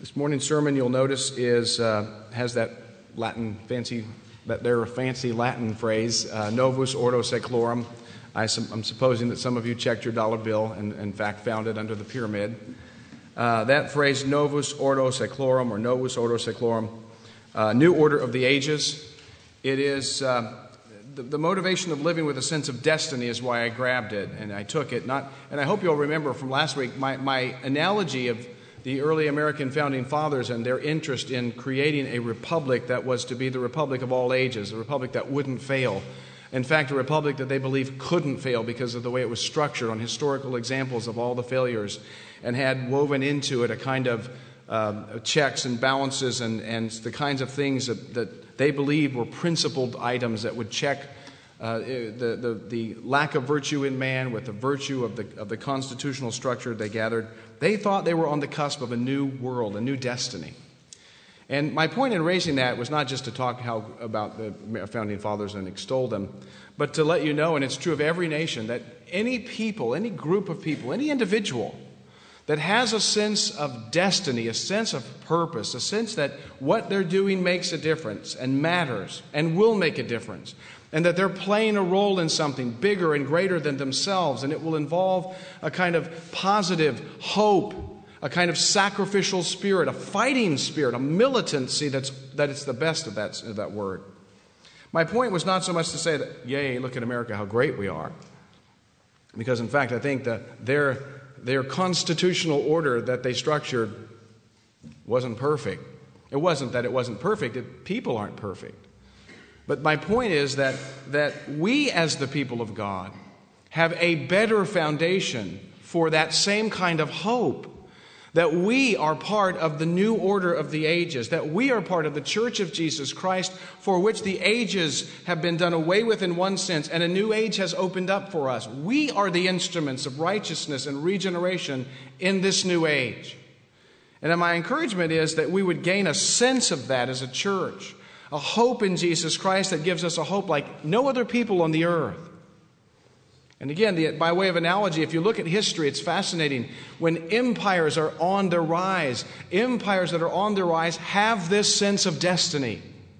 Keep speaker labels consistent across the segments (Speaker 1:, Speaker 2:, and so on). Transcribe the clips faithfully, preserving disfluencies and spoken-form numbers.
Speaker 1: This morning's sermon, you'll notice, is uh, has that Latin fancy, that there fancy Latin phrase, uh, Novus Ordo Seclorum. I, I'm supposing that some of you checked your dollar bill and, in fact, found it under the pyramid. Uh, that phrase, Novus Ordo Seclorum, or Novus Ordo Seclorum, uh, New Order of the Ages. It is uh, the, the motivation of living with a sense of destiny is why I grabbed it and I took it. Not, and I hope you'll remember from last week my, my analogy of the early American founding fathers and their interest in creating a republic that was to be the republic of all ages, a republic that wouldn't fail. In fact, a republic that they believed couldn't fail because of the way it was structured on historical examples of all the failures and had woven into it a kind of uh, checks and balances and, and the kinds of things that, that they believed were principled items that would check uh, the, the, the lack of virtue in man with the virtue of the, of the constitutional structure they gathered. They thought they were on the cusp of a new world, a new destiny. And my point in raising that was not just to talk how, about the founding fathers and extol them, but to let you know, and it's true of every nation, that any people, any group of people, any individual that has a sense of destiny, a sense of purpose, a sense that what they're doing makes a difference and matters and will make a difference, and that they're playing a role in something bigger and greater than themselves, and it will involve a kind of positive hope, a kind of sacrificial spirit, a fighting spirit, a militancy that's that it's the best of that, of that word. My point was not so much to say that, yay, look at America, how great we are. Because, in fact, I think that their, their constitutional order that they structured wasn't perfect. It wasn't that it wasn't perfect. It, people aren't perfect. But my point is that, that we as the people of God have a better foundation for that same kind of hope. That we are part of the new order of the ages, that we are part of the Church of Jesus Christ, for which the ages have been done away with in one sense, and a new age has opened up for us. We are the instruments of righteousness and regeneration in this new age. And my encouragement is that we would gain a sense of that as a church, a hope in Jesus Christ that gives us a hope like no other people on the earth. And again, the, by way of analogy, if you look at history, it's fascinating. When empires are on their rise, empires that are on their rise have this sense of destiny.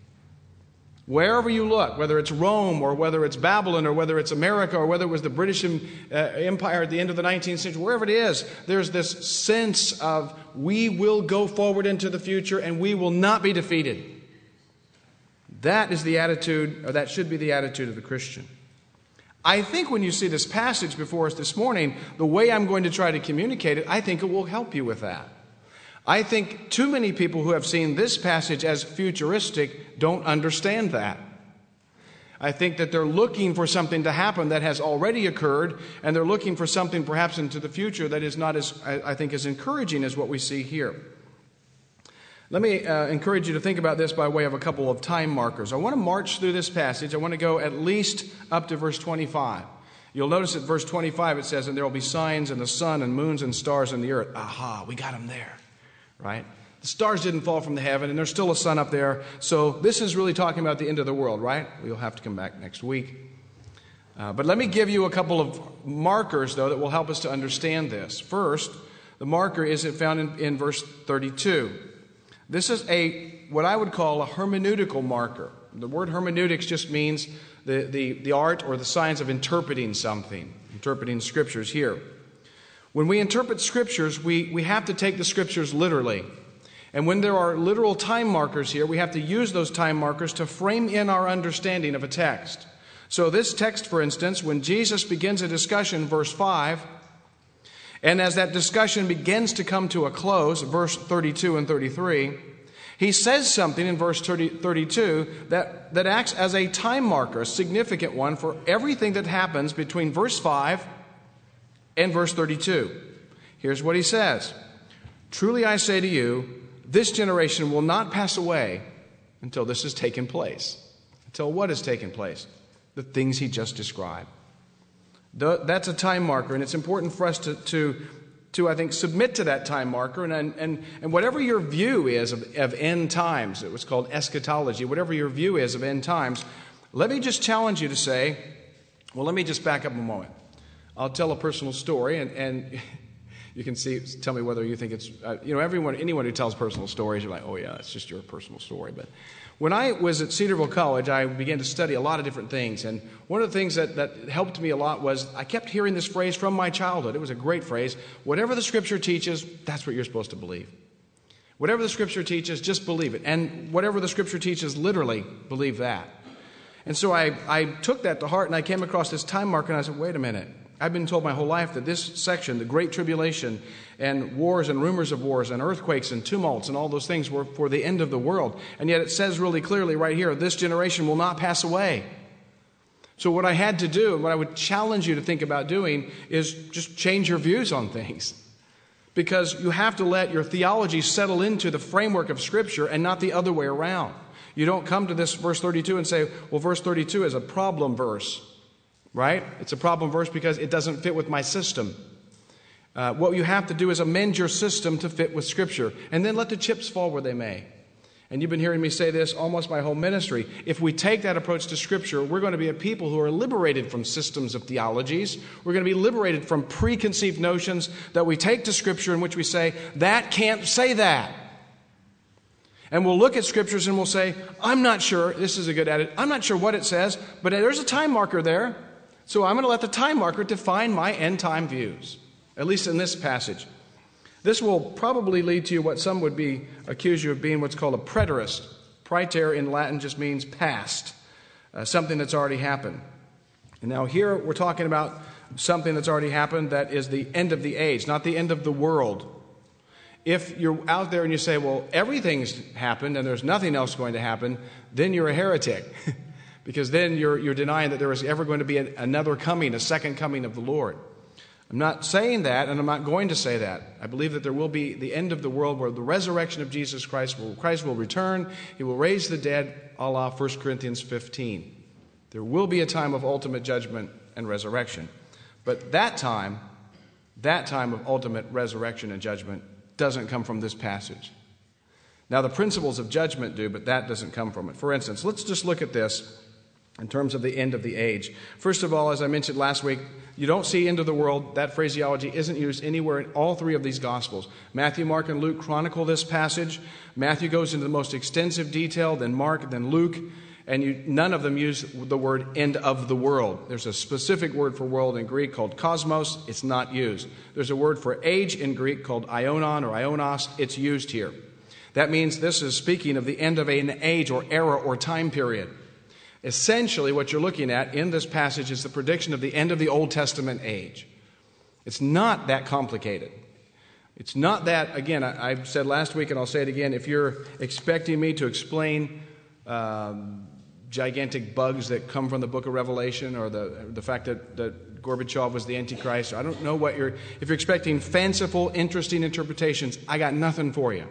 Speaker 1: Wherever you look, whether it's Rome or whether it's Babylon or whether it's America or whether it was the British uh, Empire at the end of the nineteenth century, wherever it is, there's this sense of we will go forward into the future and we will not be defeated. That is the attitude, or that should be the attitude of the Christian. I think when you see this passage before us this morning, the way I'm going to try to communicate it, I think it will help you with that. I think too many people who have seen this passage as futuristic don't understand that. I think that they're looking for something to happen that has already occurred, and they're looking for something perhaps into the future that is not as, I think, as encouraging as what we see here. Let me uh, encourage you to think about this by way of a couple of time markers. I want to march through this passage. I want to go at least up to verse twenty-five. You'll notice at verse twenty-five it says, and there will be signs in the sun and moons and stars in the earth. Aha, we got them there, right? The stars didn't fall from the heaven, and there's still a sun up there. So this is really talking about the end of the world, right? We'll have to come back next week. Uh, but let me give you a couple of markers, though, that will help us to understand this. First, the marker is found in, in verse thirty-two. This is a what I would call a hermeneutical marker. The word hermeneutics just means the, the, the art or the science of interpreting something, interpreting scriptures here. When we interpret scriptures, we, we have to take the scriptures literally. And when there are literal time markers here, we have to use those time markers to frame in our understanding of a text. So this text, for instance, when Jesus begins a discussion, verse five, and as that discussion begins to come to a close, verse thirty-two and thirty-three, he says something in verse thirty, thirty-two that, that acts as a time marker, a significant one for everything that happens between verse five and verse thirty-two. Here's what he says. Truly I say to you, this generation will not pass away until this has taken place. Until what has taken place? The things he just described. That's a time marker, and it's important for us to, to, to I think, submit to that time marker. And, and, and whatever your view is of, of end times, it was called eschatology, whatever your view is of end times, let me just challenge you to say, well, let me just back up a moment. I'll tell a personal story, and, and You can see, tell me whether you think it's, uh, you know, everyone, anyone who tells personal stories, you're like, oh yeah, it's just your personal story. But when I was at Cedarville College, I began to study a lot of different things. And one of the things that, that helped me a lot was I kept hearing this phrase from my childhood. It was a great phrase. Whatever the Scripture teaches, that's what you're supposed to believe. Whatever the Scripture teaches, just believe it. And whatever the Scripture teaches, literally believe that. And so I, I took that to heart, and I came across this time marker, and I said, wait a minute. I've been told my whole life that this section, the Great Tribulation, and wars and rumors of wars and earthquakes and tumults and all those things were for the end of the world. And yet it says really clearly right here, this generation will not pass away. So what I had to do, and what I would challenge you to think about doing, is just change your views on things. Because you have to let your theology settle into the framework of Scripture and not the other way around. You don't come to this verse thirty-two and say, well, verse thirty-two is a problem verse. Right? It's a problem verse because it doesn't fit with my system. Uh, what you have to do is amend your system to fit with Scripture. And then let the chips fall where they may. And you've been hearing me say this almost my whole ministry. If we take that approach to Scripture, we're going to be a people who are liberated from systems of theologies. We're going to be liberated from preconceived notions that we take to Scripture in which we say, that can't say that. And we'll look at Scriptures and we'll say, I'm not sure, this is a good edit, I'm not sure what it says, but there's a time marker there. So I'm going to let the time marker define my end-time views, at least in this passage. This will probably lead to you what some would be accuse you of being what's called a preterist. Praeter in Latin just means past, uh, something that's already happened. And now here we're talking about something that's already happened that is the end of the age, not the end of the world. If you're out there and you say, well, everything's happened and there's nothing else going to happen, then you're a heretic. Because then you're, you're denying that there is ever going to be a, another coming, a second coming of the Lord. I'm not saying that, and I'm not going to say that. I believe that there will be the end of the world where the resurrection of Jesus Christ will, Christ will return. He will raise the dead, a la First Corinthians fifteen. There will be a time of ultimate judgment and resurrection. But that time, that time of ultimate resurrection and judgment doesn't come from this passage. Now, the principles of judgment do, but that doesn't come from it. For instance, let's just look at this in terms of the end of the age. First of all, as I mentioned last week, you don't see end of the world. That phraseology isn't used anywhere in all three of these Gospels. Matthew, Mark, and Luke chronicle this passage. Matthew goes into the most extensive detail, then Mark, then Luke, and you, none of them use the word end of the world. There's a specific word for world in Greek called cosmos. It's not used. There's a word for age in Greek called ionon or ionos. It's used here. That means this is speaking of the end of an age or era or time period. Essentially, what you're looking at in this passage is the prediction of the end of the Old Testament age. It's not that complicated. It's not that, again, I, I said last week and I'll say it again, if you're expecting me to explain um, gigantic bugs that come from the book of Revelation or the, the fact that, that Gorbachev was the Antichrist, I don't know what you're, if you're expecting fanciful, interesting interpretations, I got nothing for you.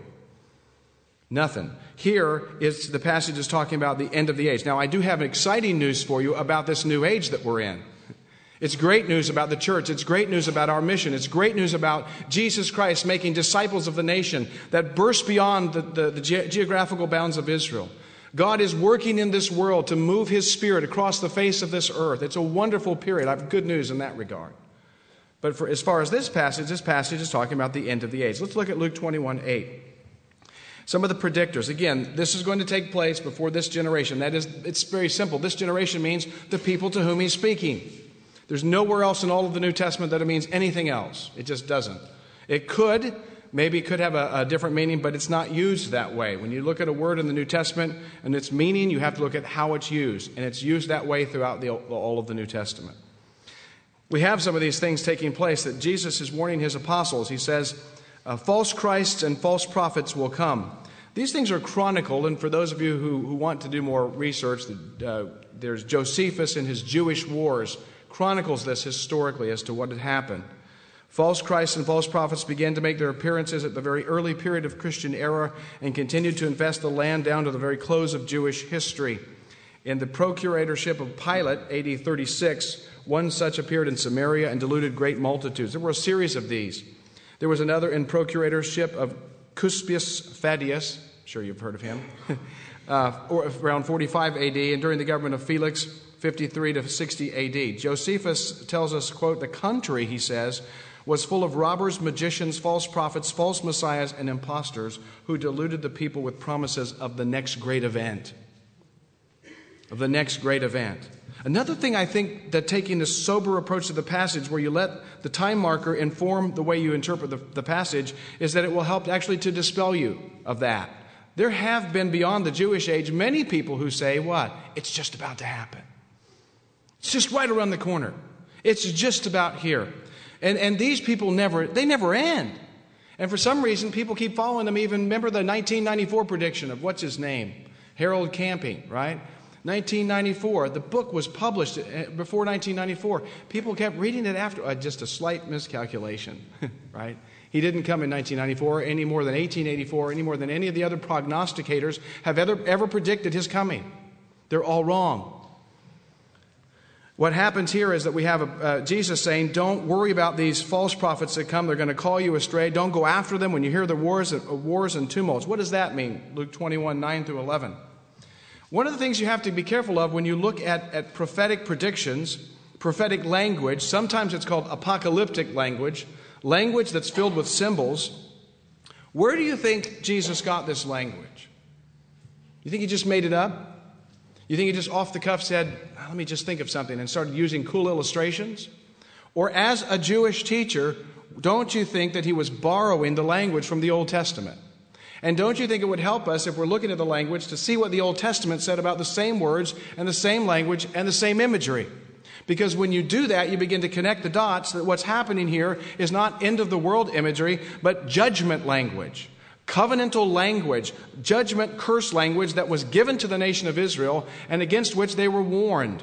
Speaker 1: Nothing. Here is the passage is talking about the end of the age. Now, I do have exciting news for you about this new age that we're in. It's great news about the church. It's great news about our mission. It's great news about Jesus Christ making disciples of the nation that burst beyond the, the, the ge- geographical bounds of Israel. God is working in this world to move His Spirit across the face of this earth. It's a wonderful period. I have good news in that regard. But for, as far as this passage, this passage is talking about the end of the age. Let's look at Luke twenty-one eight. Some of the predictors. Again, this is going to take place before this generation. That is, it's very simple. This generation means the people to whom He's speaking. There's nowhere else in all of the New Testament that it means anything else. It just doesn't. It could, maybe it could have a, a different meaning, but it's not used that way. When you look at a word in the New Testament and its meaning, you have to look at how it's used. And it's used that way throughout the, all of the New Testament. We have some of these things taking place that Jesus is warning His apostles. He says, Uh, false Christs and false prophets will come. These things are chronicled, and for those of you who, who want to do more research, uh, there's Josephus in his Jewish Wars chronicles this historically as to what had happened. False Christs and false prophets began to make their appearances at the very early period of Christian era and continued to infest the land down to the very close of Jewish history. In the procuratorship of Pilate, A D thirty-six, one such appeared in Samaria and deluded great multitudes. There were a series of these. There was another in procuratorship of Cuspius Fadius, I'm sure you've heard of him, uh, or around forty-five A D, and during the government of Felix, fifty-three to sixty A D. Josephus tells us, quote, the country, he says, was full of robbers, magicians, false prophets, false messiahs, and impostors who deluded the people with promises of the next great event. Of the next great event. Another thing I think that taking a sober approach to the passage where you let the time marker inform the way you interpret the, the passage is that it will help actually to dispel you of that. There have been beyond the Jewish age many people who say, what? It's just about to happen. It's just right around the corner. It's just about here. And, and these people never, they never end. And for some reason, people keep following them. Even remember the nineteen ninety-four prediction of what's his name? Harold Camping, right? nineteen ninety-four, the book was published before nineteen ninety-four. People kept reading it after, uh, just a slight miscalculation, right? He didn't come in nineteen ninety-four any more than eighteen eighty-four, any more than any of the other prognosticators have ever, ever predicted his coming. They're all wrong. What happens here is that we have a, uh, Jesus saying, don't worry about these false prophets that come. They're going to call you astray. Don't go after them when you hear the wars, uh, wars and tumults. What does that mean? Luke twenty-one, nine through eleven. One of the things you have to be careful of when you look at, at prophetic predictions, prophetic language, sometimes it's called apocalyptic language, language that's filled with symbols. Where do you think Jesus got this language? You think he just made it up? You think he just off the cuff said, let me just think of something, and started using cool illustrations? Or as a Jewish teacher, don't you think that he was borrowing the language from the Old Testament? And don't you think it would help us if we're looking at the language to see what the Old Testament said about the same words and the same language and the same imagery? Because when you do that, you begin to connect the dots that what's happening here is not end of the world imagery, but judgment language, covenantal language, judgment curse language that was given to the nation of Israel and against which they were warned.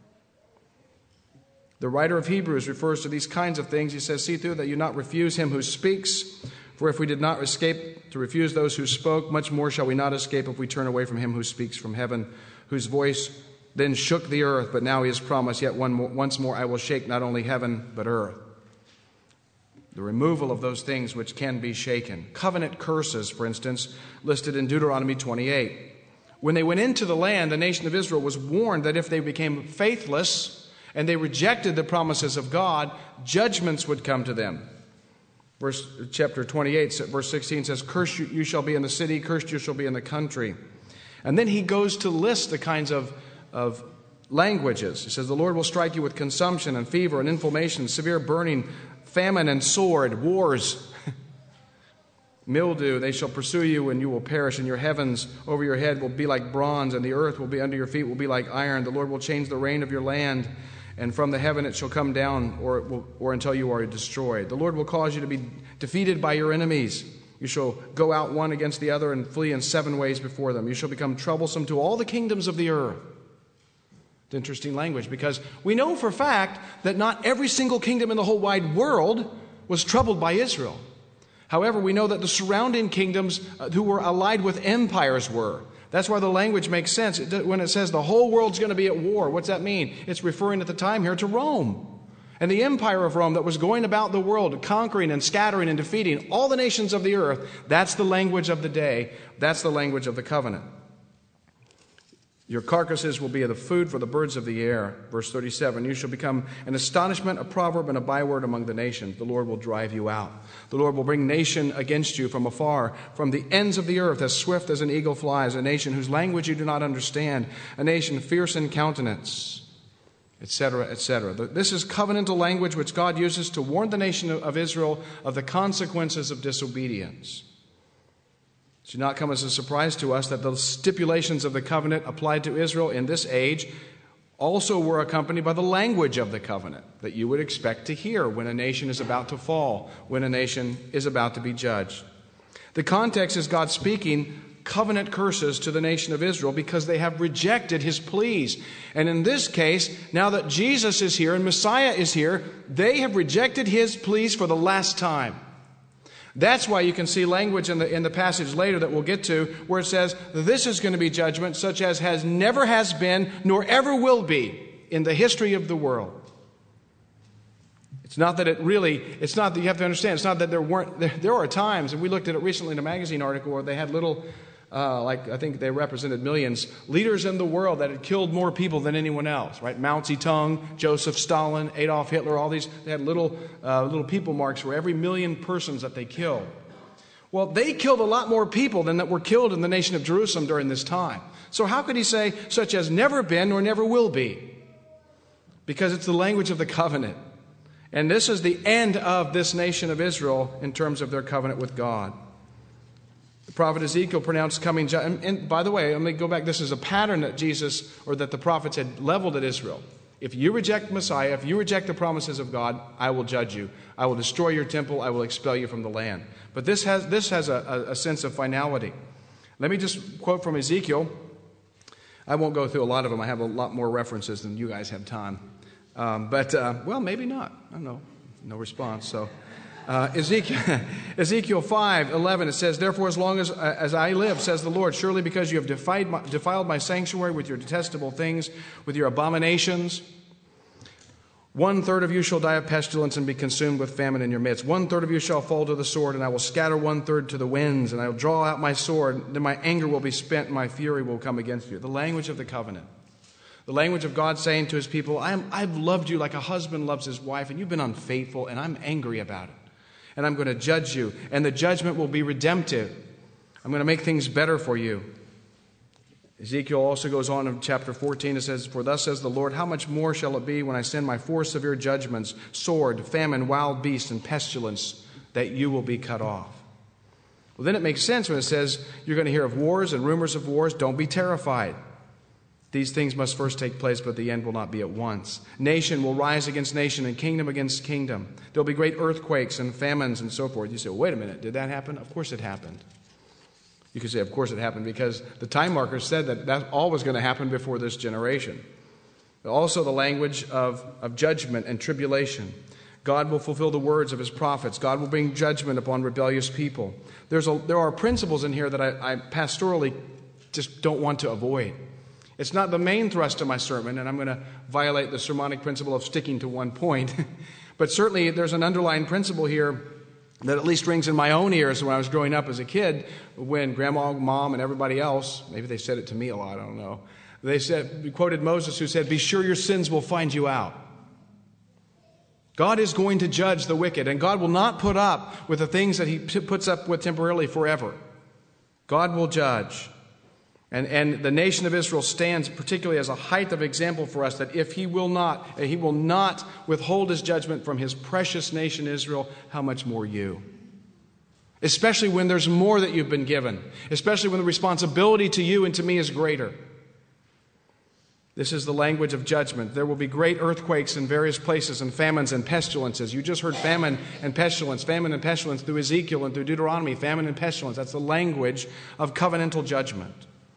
Speaker 1: The writer of Hebrews refers to these kinds of things. He says, see through that you not refuse him who speaks. For if we did not escape to refuse those who spoke, much more shall we not escape if we turn away from him who speaks from heaven, whose voice then shook the earth, but now he has promised, yet one more, once more I will shake not only heaven, but earth. The removal of those things which can be shaken. Covenant curses, for instance, listed in Deuteronomy twenty-eight. When they went into the land, the nation of Israel was warned that if they became faithless and they rejected the promises of God, judgments would come to them. Verse, chapter twenty-eight, verse sixteen says, cursed you, you shall be in the city, cursed you shall be in the country. And then he goes to list the kinds of, of languages. He says, the Lord will strike you with consumption and fever and inflammation, severe burning, famine and sword, wars, mildew. They shall pursue you and you will perish, and your heavens over your head will be like bronze, and the earth will be under your feet will be like iron. The Lord will change the rain of your land, and from the heaven it shall come down, or, it will, or until you are destroyed. The Lord will cause you to be defeated by your enemies. You shall go out one against the other and flee in seven ways before them. You shall become troublesome to all the kingdoms of the earth. It's interesting language, because we know for a fact that not every single kingdom in the whole wide world was troubled by Israel. However, we know that the surrounding kingdoms who were allied with empires were. That's why the language makes sense. When it says the whole world's going to be at war, what's that mean? It's referring at the time here to Rome. And the empire of Rome that was going about the world, conquering and scattering and defeating all the nations of the earth. That's the language of the day. That's the language of the covenant. Your carcasses will be the food for the birds of the air. Verse thirty-seven, you shall become an astonishment, a proverb, and a byword among the nations. The Lord will drive you out. The Lord will bring nation against you from afar, from the ends of the earth, as swift as an eagle flies, a nation whose language you do not understand, a nation fierce in countenance, et cetera, et cetera. This is covenantal language which God uses to warn the nation of Israel of the consequences of disobedience. It should not come as a surprise to us that the stipulations of the covenant applied to Israel in this age also were accompanied by the language of the covenant that you would expect to hear when a nation is about to fall, when a nation is about to be judged. The context is God speaking covenant curses to the nation of Israel because they have rejected his pleas. And in this case, now that Jesus is here and Messiah is here, they have rejected his pleas for the last time. That's why you can see language in the, in the passage later that we'll get to where it says, this is going to be judgment such as has never has been nor ever will be in the history of the world. It's not that it really, it's not that you have to understand, it's not that there weren't, there, there are times, and we looked at it recently in a magazine article where they had little Uh, like I think they represented millions, leaders in the world that had killed more people than anyone else, right? Mao Zedong, Joseph Stalin, Adolf Hitler, all these, they had little, uh, little people marks for every million persons that they killed. Well, they killed a lot more people than that were killed in the nation of Jerusalem during this time. So how could he say, such has never been nor never will be? Because it's the language of the covenant. And this is the end of this nation of Israel in terms of their covenant with God. The prophet Ezekiel pronounced coming judgment. And, and by the way, let me go back. This is a pattern that Jesus or that the prophets had leveled at Israel. If you reject Messiah, if you reject the promises of God, I will judge you. I will destroy your temple. I will expel you from the land. But this has, this has a, a sense of finality. Let me just quote from Ezekiel. I won't go through a lot of them. I have a lot more references than you guys have time. Um, but, uh, well, maybe not. I don't know. No response. So. Uh, Ezekiel, Ezekiel five eleven, it says, therefore, as long as, uh, as I live, says the Lord, surely because you have defied my, defiled my sanctuary with your detestable things, with your abominations, one third of you shall die of pestilence and be consumed with famine in your midst. One third of you shall fall to the sword, and I will scatter one third to the winds, and I will draw out my sword. Then my anger will be spent, and my fury will come against you. The language of the covenant. The language of God saying to his people, I am, I've loved you like a husband loves his wife, and you've been unfaithful, and I'm angry about it. And I'm going to judge you. And the judgment will be redemptive. I'm going to make things better for you. Ezekiel also goes on in chapter fourteen. It says, for thus says the Lord, how much more shall it be when I send my four severe judgments, sword, famine, wild beast, and pestilence, that you will be cut off. Well, then it makes sense when it says you're going to hear of wars and rumors of wars. Don't be terrified. These things must first take place, but the end will not be at once. Nation will rise against nation and kingdom against kingdom. There'll be great earthquakes and famines and so forth. You say, well, wait a minute, did that happen? Of course it happened. You could say, of course it happened, because the time markers said that that's all was going to happen before this generation. But also the language of, of judgment and tribulation. God will fulfill the words of his prophets. God will bring judgment upon rebellious people. There's a, there are principles in here that I, I pastorally just don't want to avoid. It's not the main thrust of my sermon, and I'm going to violate the sermonic principle of sticking to one point. But certainly there's an underlying principle here that at least rings in my own ears when I was growing up as a kid, when Grandma, Mom, and everybody else, maybe they said it to me a lot, I don't know. They said, we quoted Moses, who said, be sure your sins will find you out. God is going to judge the wicked, and God will not put up with the things that he puts up with temporarily forever. God will judge. And, and the nation of Israel stands particularly as a height of example for us that if he will not, he will not withhold his judgment from his precious nation Israel, how much more you? Especially when there's more that you've been given. Especially when the responsibility to you and to me is greater. This is the language of judgment. There will be great earthquakes in various places and famines and pestilences. You just heard famine and pestilence, famine and pestilence through Ezekiel and through Deuteronomy, famine and pestilence. That's the language of covenantal judgment.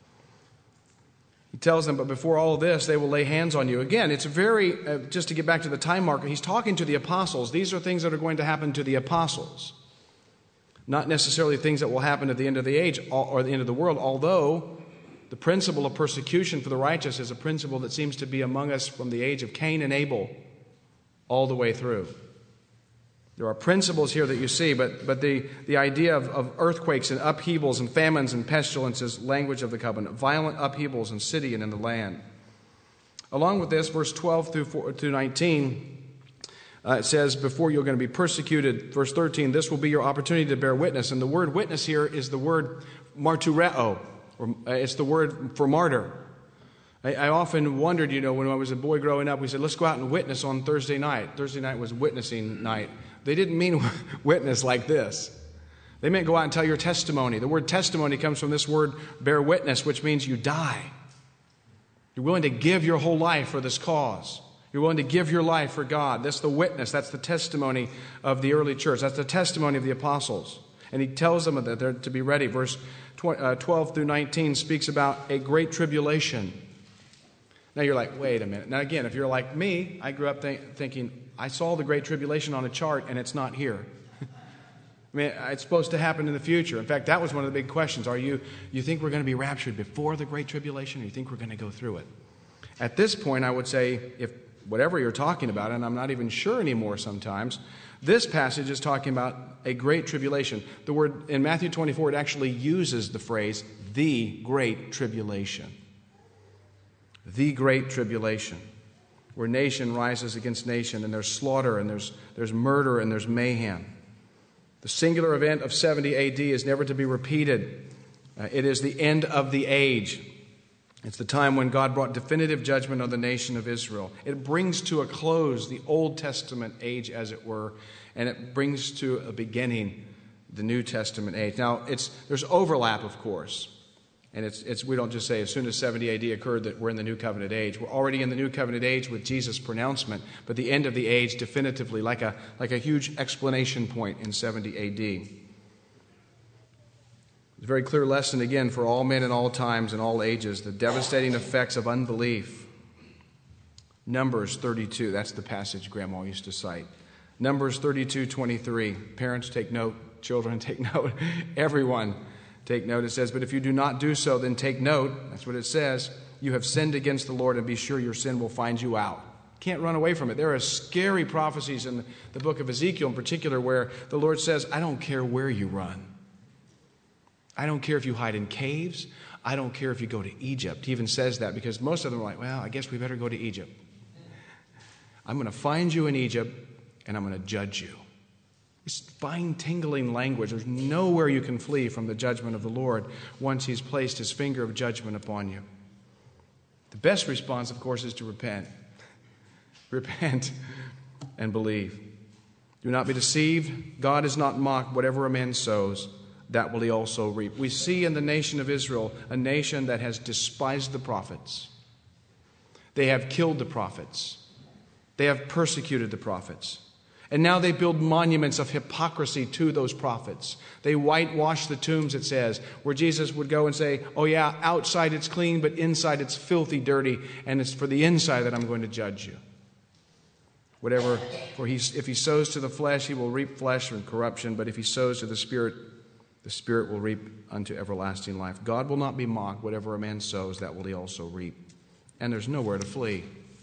Speaker 1: He tells them, but before all of this, they will lay hands on you. Again, it's very, uh, just to get back to the time marker, he's talking to the apostles. These are things that are going to happen to the apostles. Not necessarily things that will happen at the end of the age or the end of the world, although the principle of persecution for the righteous is a principle that seems to be among us from the age of Cain and Abel all the way through. There are principles here that you see, but, but the, the idea of, of earthquakes and upheavals and famines and pestilences, language of the covenant, violent upheavals in city and in the land. Along with this, verse twelve through nineteen, uh, it says, before you're going to be persecuted, verse thirteen, this will be your opportunity to bear witness. And the word witness here is the word martureo, or uh, it's the word for martyr. I, I often wondered, you know, when I was a boy growing up, we said, let's go out and witness on Thursday night. Thursday night was witnessing night. They didn't mean witness like this. They meant go out and tell your testimony. The word testimony comes from this word bear witness, which means you die. You're willing to give your whole life for this cause. You're willing to give your life for God. That's the witness. That's the testimony of the early church. That's the testimony of the apostles. And he tells them that they're to be ready. Verse twelve through nineteen speaks about a great tribulation. Now you're like, wait a minute. Now again, if you're like me, I grew up th- thinking, I saw the Great Tribulation on a chart and it's not here. I mean, it's supposed to happen in the future. In fact, that was one of the big questions. Are you, you think we're going to be raptured before the Great Tribulation, or you think we're going to go through it? At this point, I would say, if whatever you're talking about, and I'm not even sure anymore sometimes. This passage is talking about a great tribulation. The word in Matthew twenty-four, it actually uses the phrase, the great tribulation. The great tribulation, where nation rises against nation, and there's slaughter, and there's, there's murder, and there's mayhem. The singular event of seventy A D is never to be repeated. Uh, it is the end of the age. It's the time when God brought definitive judgment on the nation of Israel. It brings to a close the Old Testament age, as it were, and it brings to a beginning the New Testament age. Now, it's there's overlap, of course, and it's it's we don't just say as soon as seventy A D occurred that we're in the New Covenant age. We're already in the New Covenant age with Jesus' pronouncement, but the end of the age definitively, like a like a huge explanation point in seventy A D. It's a very clear lesson, again, for all men in all times and all ages, the devastating effects of unbelief. Numbers thirty-two, that's the passage Grandma used to cite. Numbers thirty-two twenty-three. Parents, take note. Children, take note. Everyone, take note. It says, but if you do not do so, then take note. That's what it says. You have sinned against the Lord, and be sure your sin will find you out. Can't run away from it. There are scary prophecies in the book of Ezekiel in particular where the Lord says, I don't care where you run. I don't care if you hide in caves. I don't care if you go to Egypt. He even says that because most of them are like, well, I guess we better go to Egypt. I'm going to find you in Egypt, and I'm going to judge you. It's fine, tingling language. There's nowhere you can flee from the judgment of the Lord once He's placed His finger of judgment upon you. The best response, of course, is to repent. Repent and believe. Do not be deceived. God is not mocked. Whatever a man sows, that will he also reap. We see in the nation of Israel a nation that has despised the prophets. They have killed the prophets. They have persecuted the prophets. And now they build monuments of hypocrisy to those prophets. They whitewash the tombs, it says, where Jesus would go and say, oh yeah, outside it's clean, but inside it's filthy, dirty, and it's for the inside that I'm going to judge you. Whatever, for he, if he sows to the flesh, he will reap flesh and corruption, but if he sows to the Spirit, the Spirit will reap unto everlasting life. God will not be mocked. Whatever a man sows, that will he also reap. And there's nowhere to flee.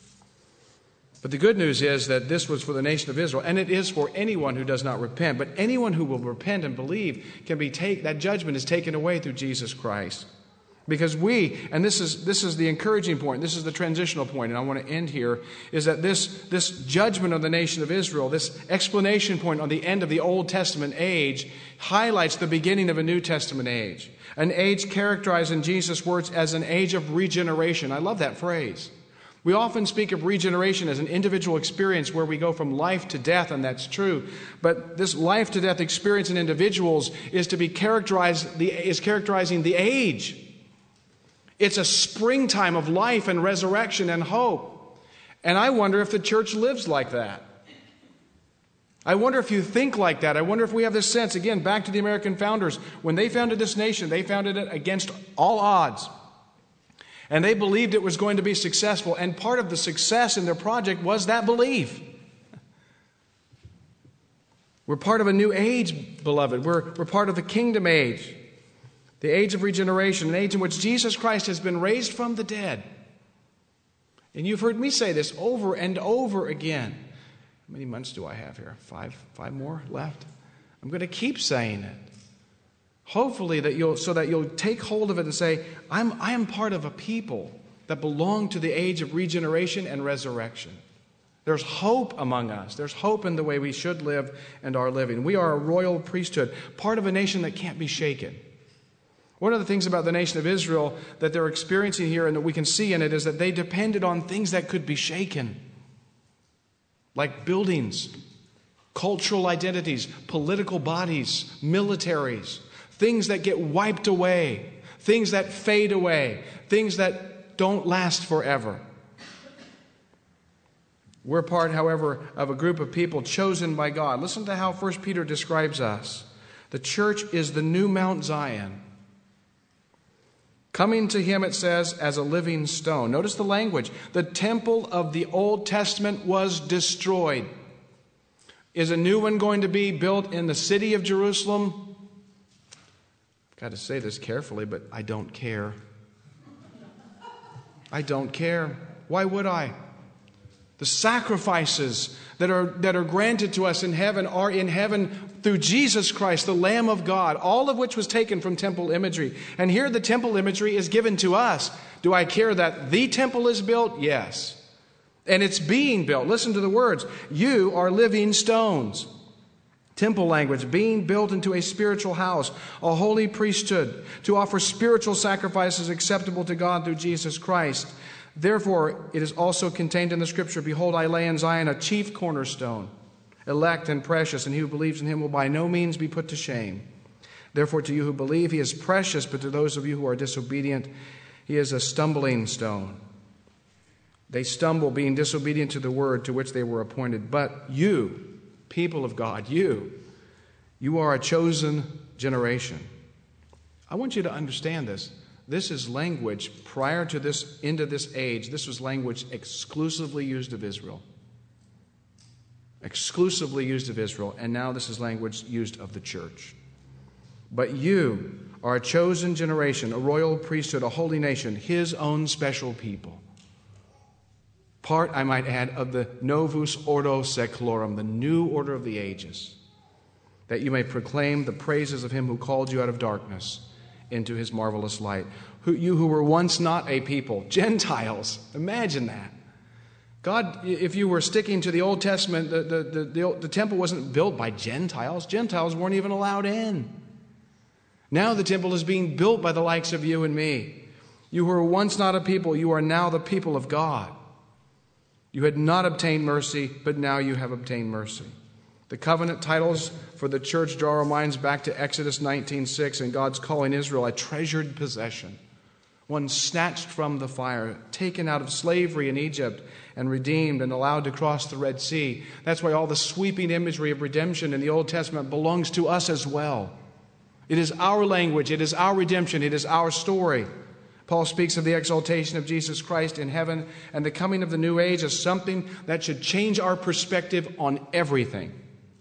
Speaker 1: But the good news is that this was for the nation of Israel, and it is for anyone who does not repent. But anyone who will repent and believe can be take that judgment is taken away through Jesus Christ. Because we, and this is this is the encouraging point, this is the transitional point, and I want to end here, is that this, this judgment of the nation of Israel, this explanation point on the end of the Old Testament age, highlights the beginning of a New Testament age. An age characterized in Jesus' words as an age of regeneration. I love that phrase. We often speak of regeneration as an individual experience where we go from life to death, and that's true. But this life to death experience in individuals is to be characterized, the, is characterizing the age. It's a springtime of life and resurrection and hope. And I wonder if the church lives like that. I wonder if you think like that. I wonder if we have this sense, again, back to the American founders. When they founded this nation, they founded it against all odds. And they believed it was going to be successful. And part of the success in their project was that belief. We're part of a new age, beloved. We're, we're part of the kingdom age. The age of regeneration, an age in which Jesus Christ has been raised from the dead. And you've heard me say this over and over again. How many months do I have here? Five, five more left? I'm going to keep saying it. Hopefully that you'll, so that you'll take hold of it and say, I'm, I am part of a people that belong to the age of regeneration and resurrection. There's hope among us. There's hope in the way we should live and are living. We are a royal priesthood, part of a nation that can't be shaken. One of the things about the nation of Israel that they're experiencing here and that we can see in it is that they depended on things that could be shaken, like buildings, cultural identities, political bodies, militaries, things that get wiped away, things that fade away, things that don't last forever. We're part, however, of a group of people chosen by God. Listen to how First Peter describes us. The church is the new Mount Zion. Coming to him, it says, as a living stone. Notice the language. The temple of the Old Testament was destroyed. Is a new one going to be built in the city of Jerusalem? I've got to say this carefully, but I don't care. I don't care. Why would I? The sacrifices that are, that are granted to us in heaven are in heaven through Jesus Christ, the Lamb of God, all of which was taken from temple imagery. And here the temple imagery is given to us. Do I care that the temple is built? Yes. And it's being built. Listen to the words. You are living stones. Temple language, being built into a spiritual house, a holy priesthood, to offer spiritual sacrifices acceptable to God through Jesus Christ. Therefore, it is also contained in the Scripture, behold, I lay in Zion a chief cornerstone, elect and precious, and he who believes in him will by no means be put to shame. Therefore, to you who believe, he is precious, but to those of you who are disobedient, he is a stumbling stone. They stumble, being disobedient to the word to which they were appointed. But you, people of God, you, you are a chosen generation. I want you to understand this. This is language prior to this, into this age. This was language exclusively used of Israel. Exclusively used of Israel. And now this is language used of the church. But you are a chosen generation, a royal priesthood, a holy nation, his own special people. Part, I might add, of the Novus Ordo Seclorum, the new order of the ages, that you may proclaim the praises of him who called you out of darkness into his marvelous light. Who, you who were once not a people, Gentiles, imagine that. God, if you were sticking to the Old Testament, the, the, the, the, the temple wasn't built by Gentiles. Gentiles weren't even allowed in. Now the temple is being built by the likes of you and me. You who were once not a people, you are now the people of God. You had not obtained mercy, but now you have obtained mercy. The covenant titles for the church draw our minds back to Exodus nineteen six and God's calling Israel a treasured possession, one snatched from the fire, taken out of slavery in Egypt and redeemed and allowed to cross the Red Sea. That's why all the sweeping imagery of redemption in the Old Testament belongs to us as well. It is our language, it is our redemption, it is our story. Paul speaks of the exaltation of Jesus Christ in heaven and the coming of the new age as something that should change our perspective on everything.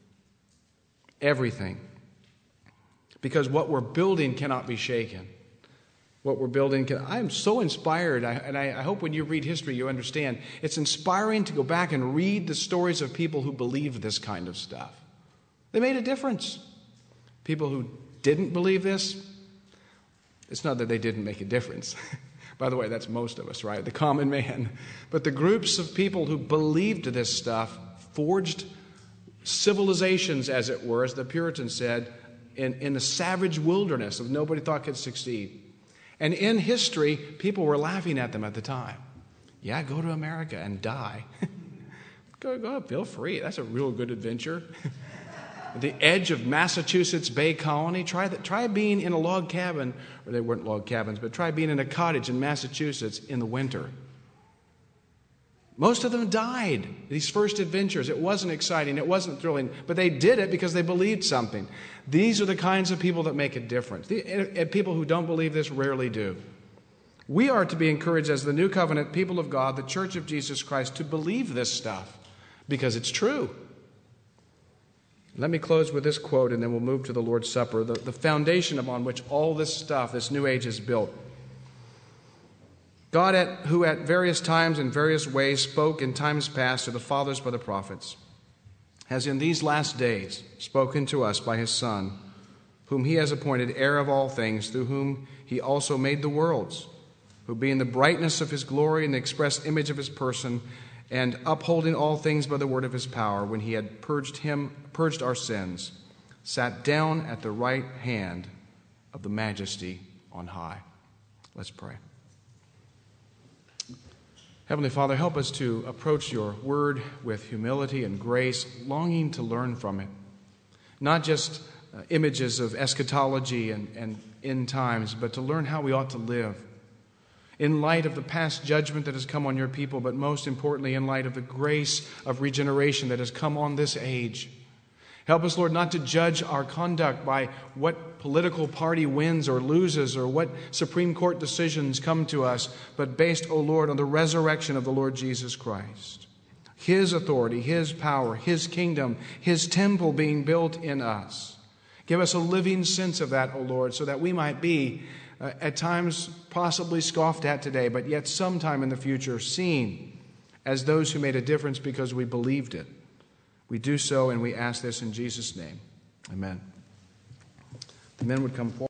Speaker 1: Everything. Because what we're building cannot be shaken. What we're building can... I'm so inspired, I, and I, I hope when you read history you understand. It's inspiring to go back and read the stories of people who believe this kind of stuff. They made a difference. People who didn't believe this, it's not that they didn't make a difference. By the way, that's most of us, right? The common man. But the groups of people who believed this stuff forged civilizations, as it were, as the Puritans said, in, in the savage wilderness of nobody thought could succeed. And in history, people were laughing at them at the time. Yeah, go to America and die. go, go, feel free. That's a real good adventure. The edge of Massachusetts Bay Colony. Try that. Try being in a log cabin, or they weren't log cabins, but try being in a cottage in Massachusetts in the winter. Most of them died, these first adventures. It wasn't exciting, it wasn't thrilling, but they did it because they believed something. These are the kinds of people that make a difference. The, people who don't believe this rarely do. We are to be encouraged as the new covenant people of God, the Church of Jesus Christ, to believe this stuff because it's true. Let me close with this quote and then we'll move to the Lord's Supper, the, the foundation upon which all this stuff, this new age is built. God, at, who at various times and various ways spoke in times past to the fathers by the prophets, has in these last days spoken to us by his Son, whom he has appointed heir of all things, through whom he also made the worlds, who being the brightness of his glory and the express image of his person, and upholding all things by the word of his power, when he had purged him, purged our sins, sat down at the right hand of the Majesty on high. Let's pray. Heavenly Father, help us to approach your word with humility and grace, longing to learn from it. Not just uh, images of eschatology and, and end times, but to learn how we ought to live. In light of the past judgment that has come on your people, but most importantly, in light of the grace of regeneration that has come on this age. Help us, Lord, not to judge our conduct by what political party wins or loses or what Supreme Court decisions come to us, but based, O Lord, on the resurrection of the Lord Jesus Christ. His authority, his power, his kingdom, his temple being built in us. Give us a living sense of that, O Lord, so that we might be, uh, at times possibly scoffed at today, but yet sometime in the future seen as those who made a difference because we believed it. We do so and we ask this in Jesus' name. Amen. The men would come forward.